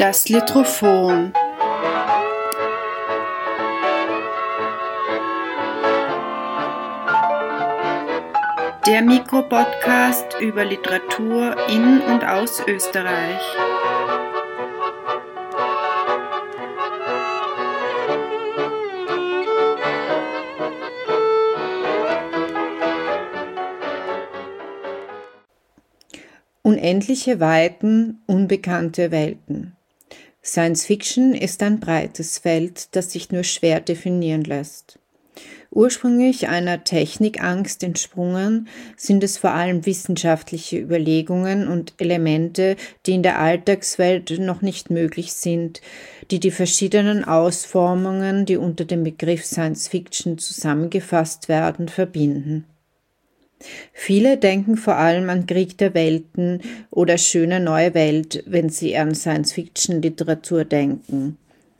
Das Litrophon. Der Mikropodcast über Literatur in und aus Österreich. Unendliche Weiten, unbekannte Welten. Science Fiction ist ein breites Feld, das sich nur schwer definieren lässt. Ursprünglich einer Technikangst entsprungen, sind es vor allem wissenschaftliche Überlegungen und Elemente, die in der Alltagswelt noch nicht möglich sind, die die verschiedenen Ausformungen, die unter dem Begriff Science Fiction zusammengefasst werden, verbinden. Viele denken vor allem an Krieg der Welten oder Schöne neue Welt, wenn sie an Science-Fiction-Literatur denken.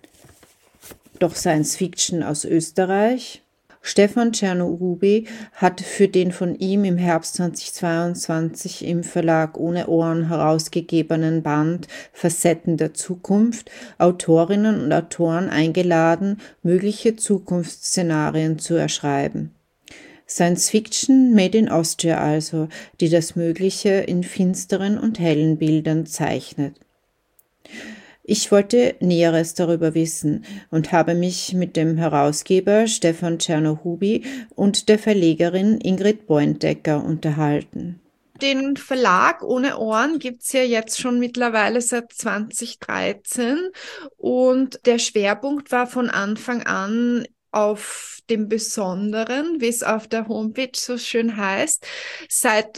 Doch Science-Fiction aus Österreich? Stefan Czerno-Huby hat für den von ihm im Herbst 2022 im Verlag Ohne Ohren herausgegebenen Band Facetten der Zukunft Autorinnen und Autoren eingeladen, mögliche Zukunftsszenarien zu erschreiben. Science Fiction made in Austria also, die das Mögliche in finsteren und hellen Bildern zeichnet. Ich wollte Näheres darüber wissen und habe mich mit dem Herausgeber Stefan Czerno-Huby und der Verlegerin Ingrid Boindecker unterhalten. Den Verlag Ohne Ohren gibt's ja jetzt schon mittlerweile seit 2013 und der Schwerpunkt war von Anfang an auf dem Besonderen, wie es auf der Homepage so schön heißt. Seit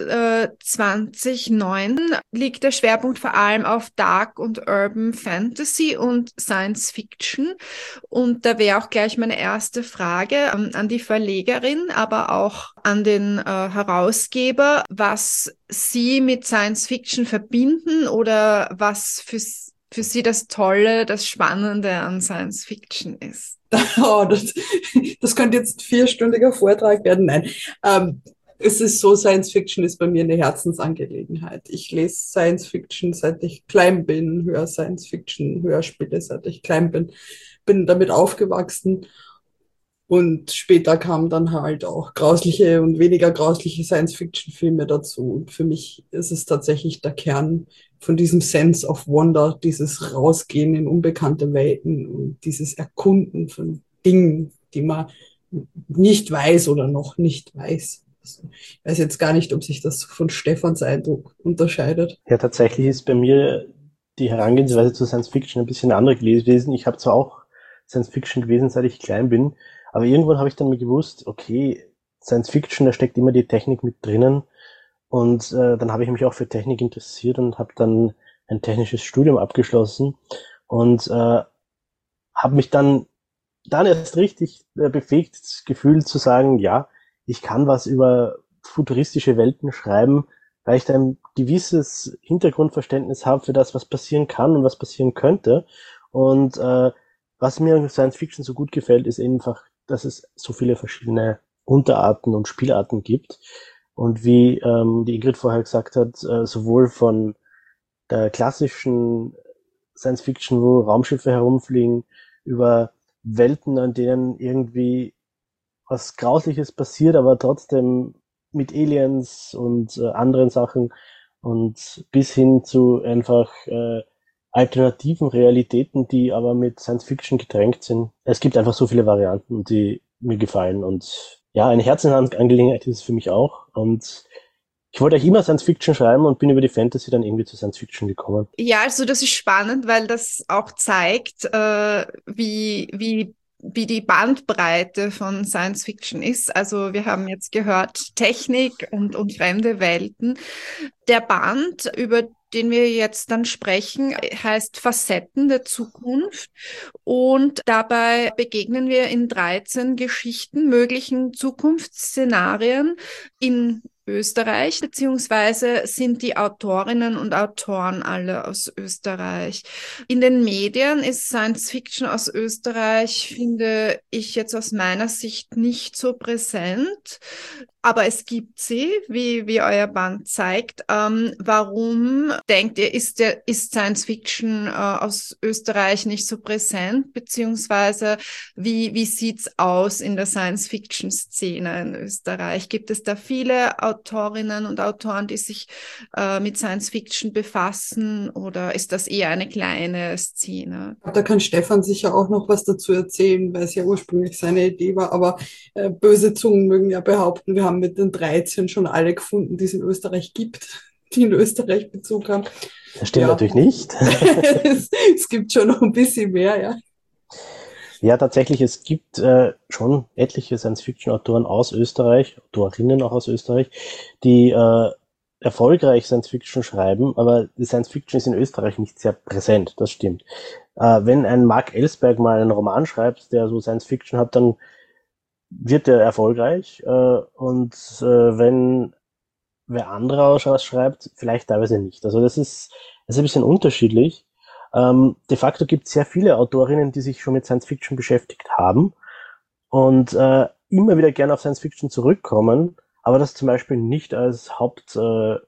2009 liegt der Schwerpunkt vor allem auf Dark und Urban Fantasy und Science Fiction. Und da wäre auch gleich meine erste Frage an die Verlegerin, aber auch an den Herausgeber, was Sie mit Science Fiction verbinden oder was für Sie das Tolle, das Spannende an Science Fiction ist. Oh, das könnte jetzt ein 4-stündiger Vortrag werden. Nein, es ist so, Science Fiction ist bei mir eine Herzensangelegenheit. Ich lese Science Fiction, seit ich klein bin, höre Science Fiction, Hörspiele, seit ich klein bin, bin damit aufgewachsen. Und später kamen dann halt auch grausliche und weniger grausliche Science-Fiction-Filme dazu. Und für mich ist es tatsächlich der Kern von diesem Sense of Wonder, dieses Rausgehen in unbekannte Welten und dieses Erkunden von Dingen, die man nicht weiß oder noch nicht weiß. Also ich weiß jetzt gar nicht, ob sich das von Stefans Eindruck unterscheidet. Ja, tatsächlich ist bei mir die Herangehensweise zu Science Fiction ein bisschen andere gewesen. Ich habe zwar auch Science Fiction gewesen, seit ich klein bin, aber irgendwann habe ich dann mal gewusst, okay, Science Fiction, da steckt immer die Technik mit drinnen. Und dann habe ich mich auch für Technik interessiert und habe dann ein technisches Studium abgeschlossen und habe mich dann erst richtig befähigt gefühlt zu sagen, ja, ich kann was über futuristische Welten schreiben, weil ich da ein gewisses Hintergrundverständnis habe für das, was passieren kann und was passieren könnte. Und was mir an Science Fiction so gut gefällt, ist einfach, dass es so viele verschiedene Unterarten und Spielarten gibt. Und wie die Ingrid vorher gesagt hat, sowohl von der klassischen Science Fiction, wo Raumschiffe herumfliegen, über Welten, an denen irgendwie was Grausliches passiert, aber trotzdem mit Aliens und anderen Sachen und bis hin zu einfach alternativen Realitäten, die aber mit Science Fiction getränkt sind. Es gibt einfach so viele Varianten, die mir gefallen und ja, eine Herzensangelegenheit ist es für mich auch und ich wollte eigentlich immer Science Fiction schreiben und bin über die Fantasy dann irgendwie zu Science Fiction gekommen. Ja, also das ist spannend, weil das auch zeigt, wie die Bandbreite von Science Fiction ist. Also wir haben jetzt gehört, Technik und fremde Welten. Der Band, über den wir jetzt dann sprechen, heißt Facetten der Zukunft. Und dabei begegnen wir in 13 Geschichten möglichen Zukunftsszenarien in Österreich, beziehungsweise sind die Autorinnen und Autoren alle aus Österreich. In den Medien ist Science Fiction aus Österreich, finde ich jetzt aus meiner Sicht nicht so präsent. Aber es gibt sie, wie euer Band zeigt. Warum denkt ihr, ist Science Fiction aus Österreich nicht so präsent? Beziehungsweise wie sieht's aus in der Science Fiction Szene in Österreich? Gibt es da viele Autorinnen und Autoren, die sich mit Science Fiction befassen, oder ist das eher eine kleine Szene? Da kann Stefan sicher auch noch was dazu erzählen, weil es ja ursprünglich seine Idee war. Aber böse Zungen mögen ja behaupten, wir haben mit den 13 schon alle gefunden, die es in Österreich gibt, die in Österreich Bezug haben. Das stimmt Ja. natürlich nicht. Es gibt schon noch ein bisschen mehr, ja. Ja, tatsächlich, es gibt schon etliche Science-Fiction-Autoren aus Österreich, Autorinnen auch aus Österreich, die erfolgreich Science-Fiction schreiben, aber die Science-Fiction ist in Österreich nicht sehr präsent, das stimmt. Wenn ein Mark Ellsberg mal einen Roman schreibt, der so Science-Fiction hat, dann wird er erfolgreich. Wenn wer anderer was schreibt, vielleicht teilweise nicht. Also das ist ein bisschen unterschiedlich. De facto gibt es sehr viele Autorinnen, die sich schon mit Science Fiction beschäftigt haben und immer wieder gerne auf Science Fiction zurückkommen, aber das zum Beispiel nicht als Hauptgenre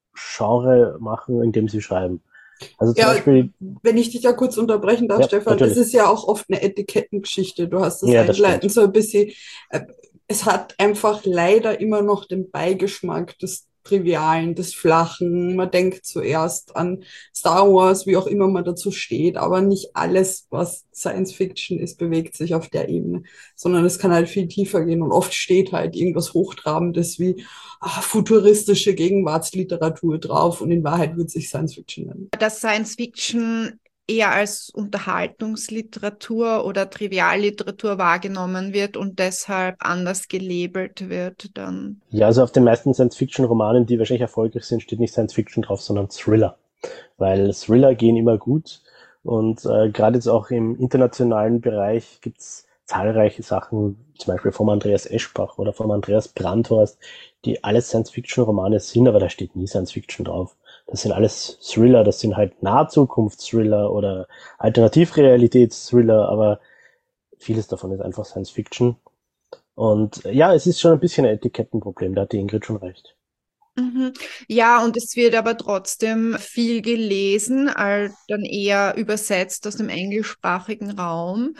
machen, indem sie schreiben. Also zum Ja, Beispiel, wenn ich dich da kurz unterbrechen darf, ja, Stefan, natürlich. das ist ja auch oft eine Etikettengeschichte. Du hast das Ja, das einleitend stimmt. so ein bisschen. Es hat einfach leider immer noch den Beigeschmack des Trivialen, des Flachen. Man denkt zuerst an Star Wars, wie auch immer man dazu steht, aber nicht alles, was Science Fiction ist, bewegt sich auf der Ebene, sondern es kann halt viel tiefer gehen und oft steht halt irgendwas Hochtrabendes wie futuristische Gegenwartsliteratur drauf und in Wahrheit wird sich Science Fiction nennen. Dass Science Fiction eher als Unterhaltungsliteratur oder Trivialliteratur wahrgenommen wird und deshalb anders gelabelt wird, dann. Ja, also auf den meisten Science-Fiction-Romanen, die wahrscheinlich erfolgreich sind, steht nicht Science-Fiction drauf, sondern Thriller. Weil Thriller gehen immer gut und gerade jetzt auch im internationalen Bereich gibt's zahlreiche Sachen, zum Beispiel vom Andreas Eschbach oder vom Andreas Brandhorst, die alles Science-Fiction-Romane sind, aber da steht nie Science-Fiction drauf. Das sind alles Thriller, das sind halt Nahzukunft-Thriller oder Alternativrealitäts-Thriller, aber vieles davon ist einfach Science-Fiction. Und ja, es ist schon ein bisschen ein Etikettenproblem, da hat die Ingrid schon recht. Mhm. Ja, und es wird aber trotzdem viel gelesen, dann eher übersetzt aus dem englischsprachigen Raum.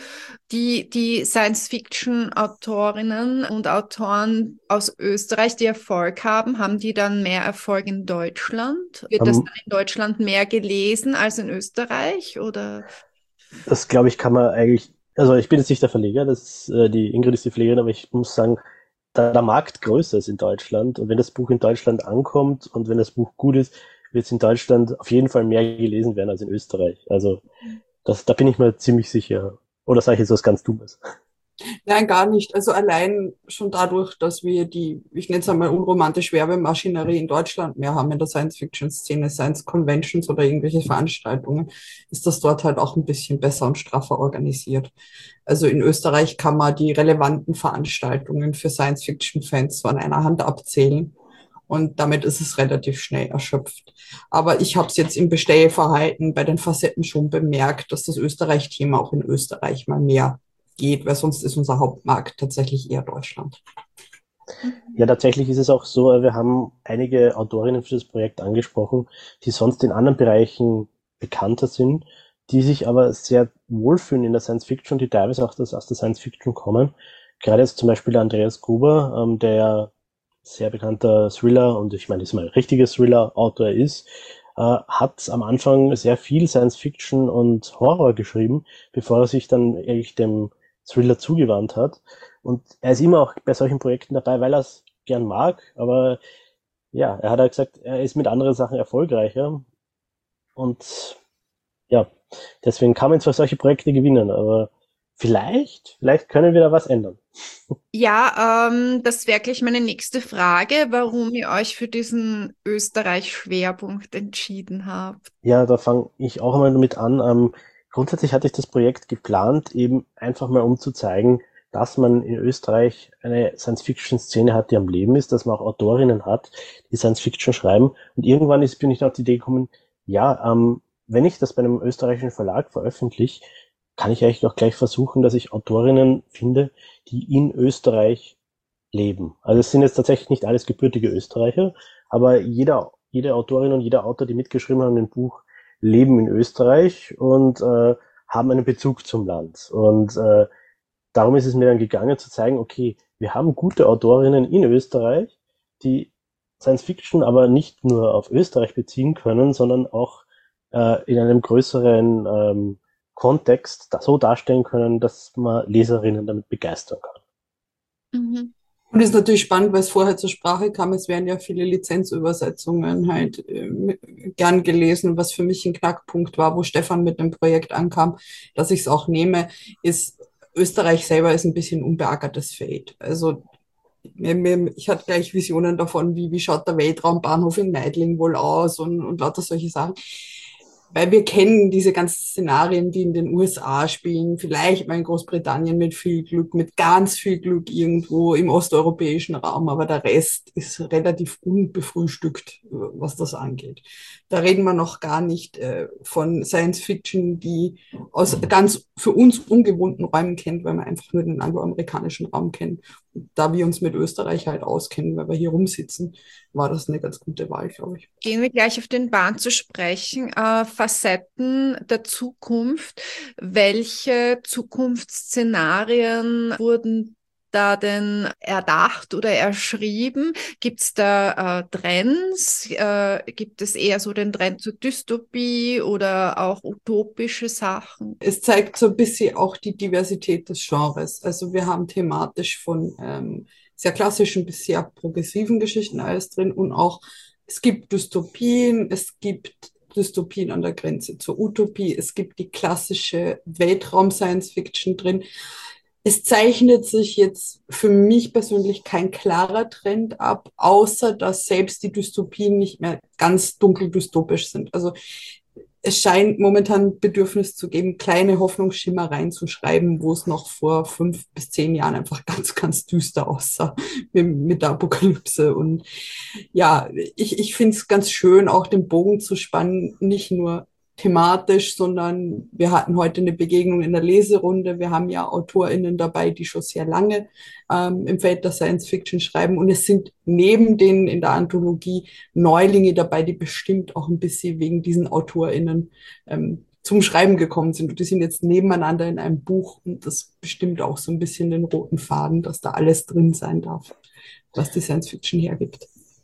Die Science-Fiction-Autorinnen und Autoren aus Österreich, die Erfolg haben die dann mehr Erfolg in Deutschland? Wird das dann in Deutschland mehr gelesen als in Österreich, oder? Das glaube ich, kann man eigentlich, also ich bin jetzt nicht der Verleger, die Ingrid ist die Verlegerin, aber ich muss sagen, da der Markt größer ist in Deutschland und wenn das Buch in Deutschland ankommt und wenn das Buch gut ist, wird es in Deutschland auf jeden Fall mehr gelesen werden als in Österreich. Also da bin ich mir ziemlich sicher. Oder sage ich jetzt was ganz Dummes? Nein, gar nicht. Also allein schon dadurch, dass wir ich nenne es einmal unromantisch Werbemaschinerie in Deutschland mehr haben in der Science-Fiction-Szene, Science-Conventions oder irgendwelche Veranstaltungen, ist das dort halt auch ein bisschen besser und straffer organisiert. Also in Österreich kann man die relevanten Veranstaltungen für Science-Fiction-Fans so an einer Hand abzählen. Und damit ist es relativ schnell erschöpft. Aber ich habe es jetzt im Bestellverhalten bei den Facetten schon bemerkt, dass das Österreich-Thema auch in Österreich mal mehr geht, weil sonst ist unser Hauptmarkt tatsächlich eher Deutschland. Ja, tatsächlich ist es auch so, wir haben einige Autorinnen für das Projekt angesprochen, die sonst in anderen Bereichen bekannter sind, die sich aber sehr wohlfühlen in der Science Fiction, die teilweise auch aus der Science Fiction kommen. Gerade jetzt zum Beispiel der Andreas Gruber, der ja sehr bekannter Thriller und ich meine, das ist mal ein richtiger Thriller-Autor ist, hat am Anfang sehr viel Science Fiction und Horror geschrieben, bevor er sich dann eigentlich dem Thriller zugewandt hat. Und er ist immer auch bei solchen Projekten dabei, weil er es gern mag. Aber ja, er hat ja gesagt, er ist mit anderen Sachen erfolgreicher. Und ja, deswegen kann man zwar solche Projekte gewinnen, aber vielleicht können wir da was ändern. Ja, das wäre gleich meine nächste Frage, warum ihr euch für diesen Österreich-Schwerpunkt entschieden habt. Ja, da fange ich auch mal damit an. Grundsätzlich hatte ich das Projekt geplant, eben einfach mal um zu zeigen, dass man in Österreich eine Science-Fiction-Szene hat, die am Leben ist, dass man auch Autorinnen hat, die Science-Fiction schreiben. Und irgendwann bin ich auf die Idee gekommen, ja, wenn ich das bei einem österreichischen Verlag veröffentliche, kann ich eigentlich auch gleich versuchen, dass ich Autorinnen finde, die in Österreich leben. Also es sind jetzt tatsächlich nicht alles gebürtige Österreicher, aber jede Autorin und jeder Autor, die mitgeschrieben haben im Buch, leben in Österreich und haben einen Bezug zum Land. Und darum ist es mir dann gegangen zu zeigen, okay, wir haben gute Autorinnen in Österreich, die Science Fiction aber nicht nur auf Österreich beziehen können, sondern auch in einem größeren Kontext so darstellen können, dass man Leserinnen damit begeistern kann. Mhm. Und es ist natürlich spannend, weil es vorher zur Sprache kam, es werden ja viele Lizenzübersetzungen halt gern gelesen. Was für mich ein Knackpunkt war, wo Stefan mit dem Projekt ankam, dass ich es auch nehme, ist, Österreich selber ist ein bisschen unbeackertes Feld. Also ich hatte gleich Visionen davon, wie schaut der Weltraumbahnhof in Meidling wohl aus und lauter solche Sachen. Weil wir kennen diese ganzen Szenarien, die in den USA spielen, vielleicht mal in Großbritannien mit viel Glück, mit ganz viel Glück irgendwo im osteuropäischen Raum, aber der Rest ist relativ unbefrühstückt, was das angeht. Da reden wir noch gar nicht von Science Fiction, die aus ganz für uns ungewohnten Räumen kennt, weil wir einfach nur den angloamerikanischen Raum kennen. Und da wir uns mit Österreich halt auskennen, weil wir hier rumsitzen, war das eine ganz gute Wahl, glaube ich. Gehen wir gleich auf den Bahn zu sprechen. Facetten der Zukunft. Welche Zukunftsszenarien wurden da denn erdacht oder erschrieben? Gibt es da Trends? Gibt es eher so den Trend zur Dystopie oder auch utopische Sachen? Es zeigt so ein bisschen auch die Diversität des Genres. Also wir haben thematisch von sehr klassischen bis sehr progressiven Geschichten alles drin und auch es gibt Dystopien, es gibt Dystopien an der Grenze zur Utopie, es gibt die klassische Weltraum-Science-Fiction drin. Es zeichnet sich jetzt für mich persönlich kein klarer Trend ab, außer dass selbst die Dystopien nicht mehr ganz dunkel dystopisch sind. Also es scheint momentan Bedürfnis zu geben, kleine Hoffnungsschimmer reinzuschreiben, wo es noch vor 5 bis 10 Jahren einfach ganz, ganz düster aussah mit der Apokalypse. Und ja, ich finde es ganz schön, auch den Bogen zu spannen, nicht nur thematisch, sondern wir hatten heute eine Begegnung in der Leserunde. Wir haben ja AutorInnen dabei, die schon sehr lange im Feld der Science Fiction schreiben. Und es sind neben denen in der Anthologie Neulinge dabei, die bestimmt auch ein bisschen wegen diesen AutorInnen zum Schreiben gekommen sind. Und die sind jetzt nebeneinander in einem Buch und das bestimmt auch so ein bisschen den roten Faden, dass da alles drin sein darf, was die Science Fiction hergibt.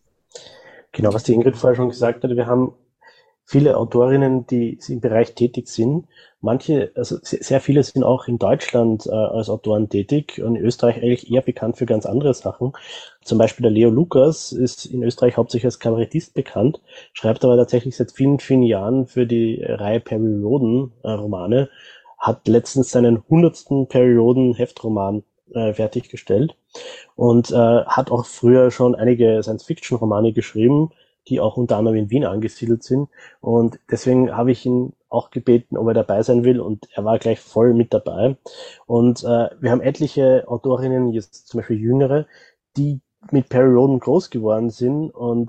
Genau, was die Ingrid vorher schon gesagt hat, wir haben viele Autorinnen, die im Bereich tätig sind. Manche, also sehr viele sind auch in Deutschland als Autoren tätig und in Österreich eigentlich eher bekannt für ganz andere Sachen. Zum Beispiel der Leo Lukas ist in Österreich hauptsächlich als Kabarettist bekannt, schreibt aber tatsächlich seit vielen, vielen Jahren für die Reihe Perioden Romane, hat letztens seinen 100. Perioden-Heftroman fertiggestellt und hat auch früher schon einige Science-Fiction-Romane geschrieben, die auch unter anderem in Wien angesiedelt sind. Und deswegen habe ich ihn auch gebeten, ob er dabei sein will. Und er war gleich voll mit dabei. Und wir haben etliche Autorinnen, jetzt zum Beispiel Jüngere, die mit Perioden groß geworden sind und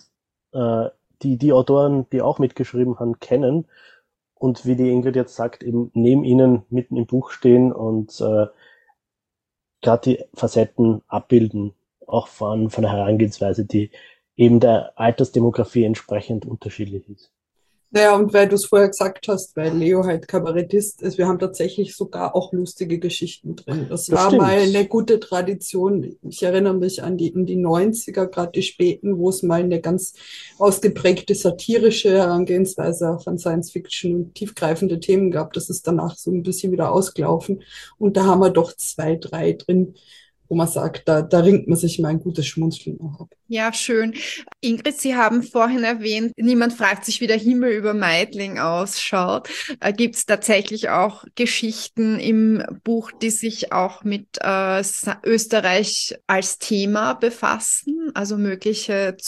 die Autoren, die auch mitgeschrieben haben, kennen. Und wie die Ingrid jetzt sagt, eben neben ihnen mitten im Buch stehen und gerade die Facetten abbilden, auch von der Herangehensweise, die eben der Altersdemografie entsprechend unterschiedlich ist. Naja, und weil du es vorher gesagt hast, weil Leo halt Kabarettist ist, wir haben tatsächlich sogar auch lustige Geschichten drin. Das war stimmt. mal eine gute Tradition. Ich erinnere mich an in die 90er, gerade die späten, wo es mal eine ganz ausgeprägte satirische Herangehensweise auch an Science Fiction und tiefgreifende Themen gab. Das ist danach so ein bisschen wieder ausgelaufen. Und da haben wir doch 2, 3 drin, wo man sagt, da ringt man sich mal ein gutes Schmunzeln auch ab. Ja, schön. Ingrid, Sie haben vorhin erwähnt, niemand fragt sich, wie der Himmel über Meidling ausschaut. Gibt es tatsächlich auch Geschichten im Buch, die sich auch mit Österreich als Thema befassen, also mögliche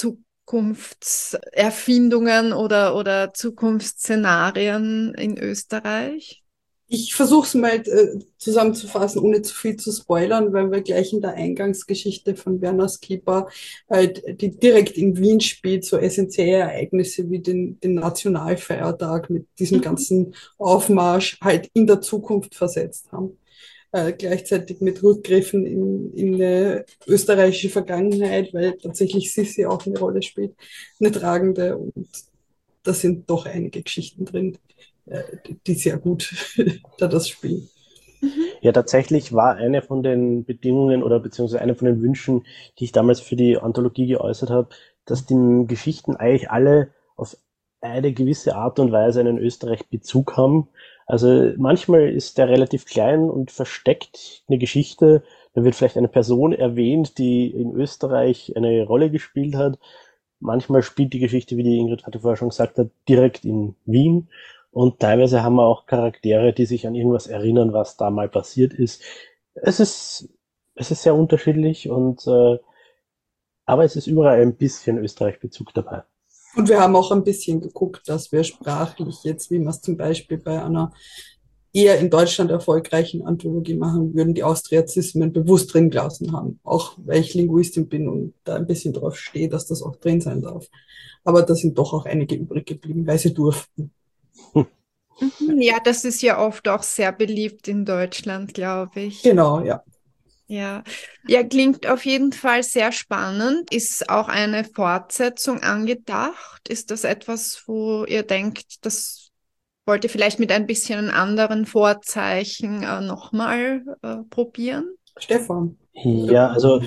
Zukunftserfindungen oder Zukunftsszenarien in Österreich? Ich versuche es mal zusammenzufassen, ohne zu viel zu spoilern, weil wir gleich in der Eingangsgeschichte von Werner Skipper halt, die direkt in Wien spielt, so essentielle Ereignisse wie den Nationalfeiertag mit diesem ganzen Aufmarsch halt in der Zukunft versetzt haben. gleichzeitig mit Rückgriffen in eine österreichische Vergangenheit, weil tatsächlich Sissi auch eine Rolle spielt, eine tragende. Und da sind doch einige Geschichten drin, die sehr gut da das spielen. Ja, tatsächlich war eine von den Bedingungen oder beziehungsweise eine von den Wünschen, die ich damals für die Anthologie geäußert habe, dass die Geschichten eigentlich alle auf eine gewisse Art und Weise einen Österreich-Bezug haben. Also manchmal ist der relativ klein und versteckt eine Geschichte. Da wird vielleicht eine Person erwähnt, die in Österreich eine Rolle gespielt hat. Manchmal spielt die Geschichte, wie die Ingrid hatte vorher schon gesagt hat, direkt in Wien. Und teilweise haben wir auch Charaktere, die sich an irgendwas erinnern, was da mal passiert ist. Es ist, es ist sehr unterschiedlich aber es ist überall ein bisschen Österreich-Bezug dabei. Und wir haben auch ein bisschen geguckt, dass wir sprachlich jetzt, wie wir es zum Beispiel bei einer eher in Deutschland erfolgreichen Anthologie machen würden, die Austriazismen bewusst drin gelassen haben. Auch weil ich Linguistin bin und da ein bisschen drauf stehe, dass das auch drin sein darf. Aber da sind doch auch einige übrig geblieben, weil sie durften. Ja, das ist ja oft auch sehr beliebt in Deutschland, glaube ich. Genau, ja. Ja. Ja, klingt auf jeden Fall sehr spannend. Ist auch eine Fortsetzung angedacht? Ist das etwas, wo ihr denkt, das wollt ihr vielleicht mit ein bisschen anderen Vorzeichen nochmal probieren? Stefan. Ja, also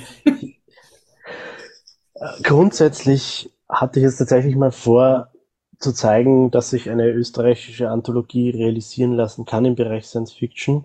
grundsätzlich hatte ich jetzt tatsächlich mal vor, zu zeigen, dass sich eine österreichische Anthologie realisieren lassen kann im Bereich Science Fiction.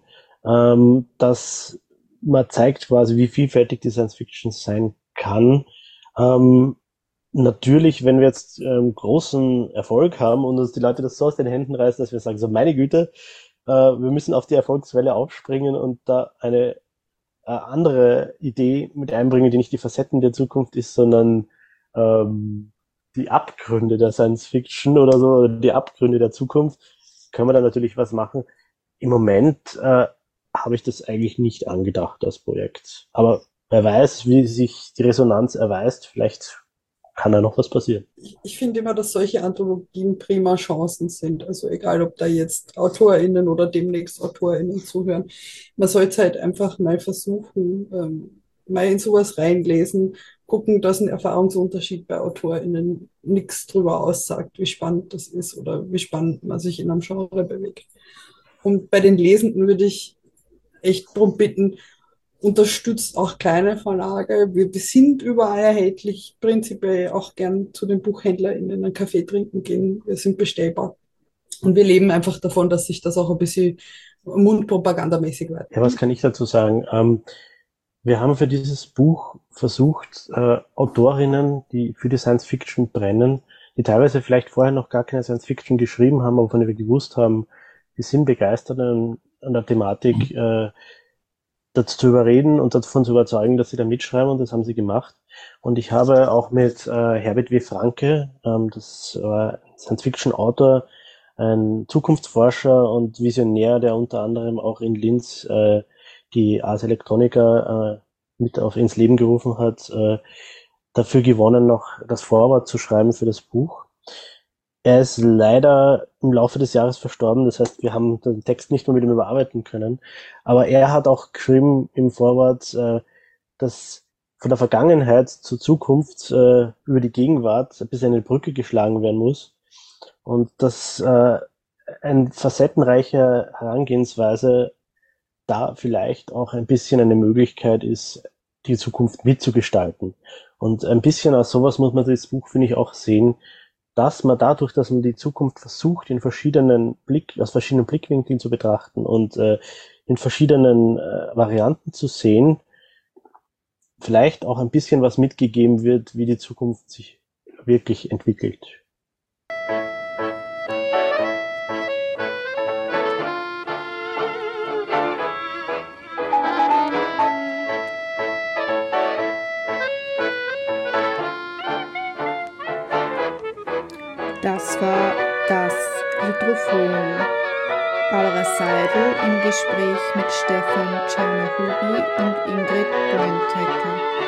Dass man zeigt quasi, wie vielfältig die Science Fiction sein kann. Ähm, Natürlich, wenn wir jetzt großen Erfolg haben und uns die Leute das so aus den Händen reißen, dass wir sagen, so meine Güte, wir müssen auf die Erfolgswelle aufspringen und da eine andere Idee mit einbringen, die nicht die Facetten der Zukunft ist, sondern ähm, die Abgründe der Science Fiction oder so, oder die Abgründe der Zukunft, können wir da natürlich was machen. Im Moment habe ich das eigentlich nicht angedacht, das Projekt. Aber wer weiß, wie sich die Resonanz erweist, vielleicht kann da noch was passieren. Ich finde immer, dass solche Anthologien prima Chancen sind. Also egal, ob da jetzt AutorInnen oder demnächst AutorInnen zuhören. Man sollte halt einfach mal versuchen, mal in sowas reinlesen, gucken, dass ein Erfahrungsunterschied bei AutorInnen nichts drüber aussagt, wie spannend das ist oder wie spannend man sich in einem Genre bewegt. Und bei den Lesenden würde ich echt darum bitten, unterstützt auch kleine Verlage. Wir sind überall erhältlich, prinzipiell auch gern zu den BuchhändlerInnen einen Kaffee trinken gehen. Wir sind bestellbar. Und wir leben einfach davon, dass sich das auch ein bisschen mundpropagandamäßig Ja, was weitergeht. kann ich dazu sagen? Wir haben für dieses Buch versucht, Autorinnen, die für die Science Fiction brennen, die teilweise vielleicht vorher noch gar keine Science Fiction geschrieben haben, aber von der wir gewusst haben, die sind begeistert an der Thematik, dazu zu überreden und davon zu überzeugen, dass sie da mitschreiben, und das haben sie gemacht. Und ich habe auch mit Herbert W. Franke, das war ein Science-Fiction-Autor, ein Zukunftsforscher und Visionär, der unter anderem auch in Linz die Ars Electronica mit auf ins Leben gerufen hat, dafür gewonnen, noch das Vorwort zu schreiben für das Buch. Er ist leider im Laufe des Jahres verstorben, das heißt, wir haben den Text nicht mehr mit ihm überarbeiten können. Aber er hat auch geschrieben im Vorwort, dass von der Vergangenheit zur Zukunft über die Gegenwart ein bisschen eine Brücke geschlagen werden muss. Und dass eine facettenreiche Herangehensweise da vielleicht auch ein bisschen eine Möglichkeit ist, die Zukunft mitzugestalten. Und ein bisschen aus sowas muss man das Buch, finde ich, auch sehen, dass man dadurch, dass man die Zukunft versucht, aus verschiedenen Blickwinkeln zu betrachten und in verschiedenen Varianten zu sehen, vielleicht auch ein bisschen was mitgegeben wird, wie die Zukunft sich wirklich entwickelt. Das war das Hydrophon. Barbara Seidel im Gespräch mit Stefan Czernohubi und Ingrid Bontecker.